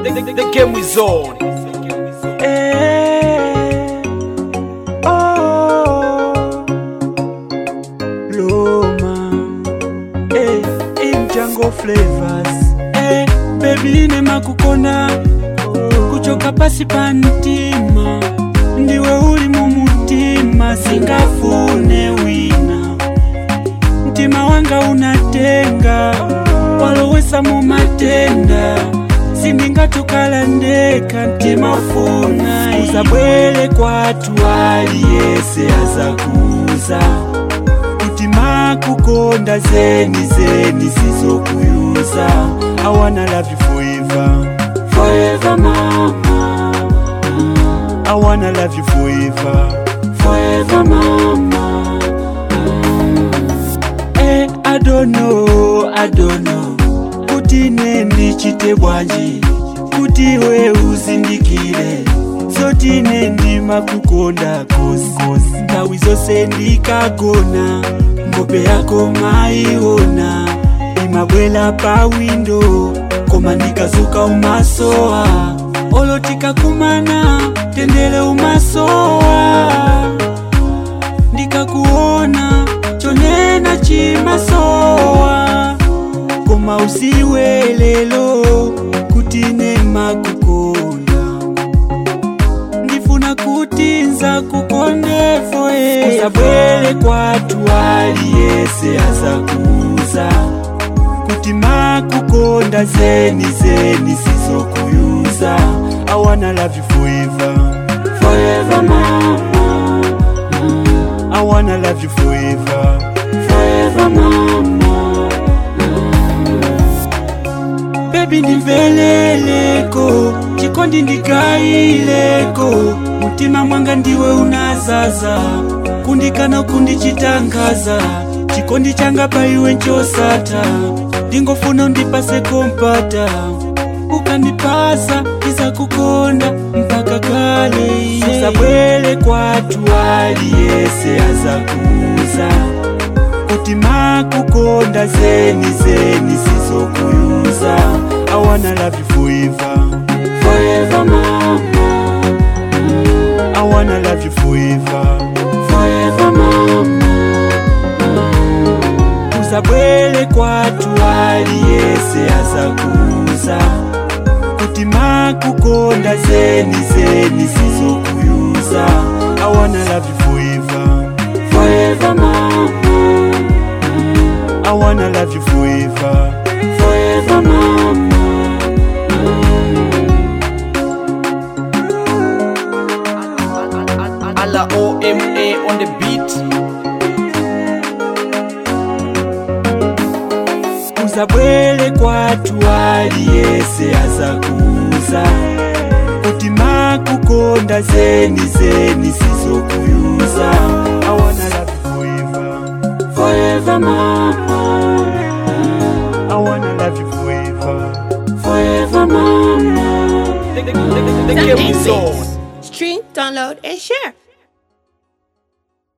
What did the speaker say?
The game is on. Loma, in Django Flavors. Baby nema kukona, kuchoka pasi pantima. Ndiwe uli mumutima, singafune wina. Mtima wanga unatenga, walowesa mumatenda. Sindinga tukalandeka, mtima ufuna. Uzabwele kwa tuwali yese azakuza. Mtima kukonda zeni sizo kuyuza. I wanna love you forever, forever mama. I wanna love you forever, forever mama. I don't know kuti neni chite bwanji, kuti we uzindikire. Zoti neni makukonda kosi, ndawi zose ndikagona. Ngope yako maiona, imabwela pa window. Koma ndikazuka umasoa, olotika kumana, tendele umasoa. Ndikakuona, chonena chimasoa. Koma usiwe lelo, kutine makukonda. Ndifuna kutinza kukonde forever. Uzabwele kwa tuwali yese azakuza. Kutima kukonda zeni sizo kuyuza. I wanna love you forever, forever mama. I wanna love you forever, forever mama. Baby ndiveleleko, chikondi ndikaileko. Mutima mwanga ndiwe unazaza, kundikana kundichitangaza. Chikondi changa pa iwe nchosata, ndingofuna undipase kompata. Ukandipasa iza kukonda mpaka kale. Uzabwele kwa tuwali yese azakuza. Kutima kukonda zeni sizo kuyuza. I wanna love you forever, forever mama. I wanna love you forever, forever mama. Uzabwele kwa tuwali yese azakuza. Kutima kukonda zeni sizo kuyuza. I wanna love you forever, forever mama. I wanna love you forever, forever mama. Alla OMA on the beat. Uzabwele kwa tuwali yese azakuza. Kutima kukonda zeni sizo kuyuza. I wanna love you forever, forever mama. I wanna love you forever, forever mama. The game is on. Stream, download, and share.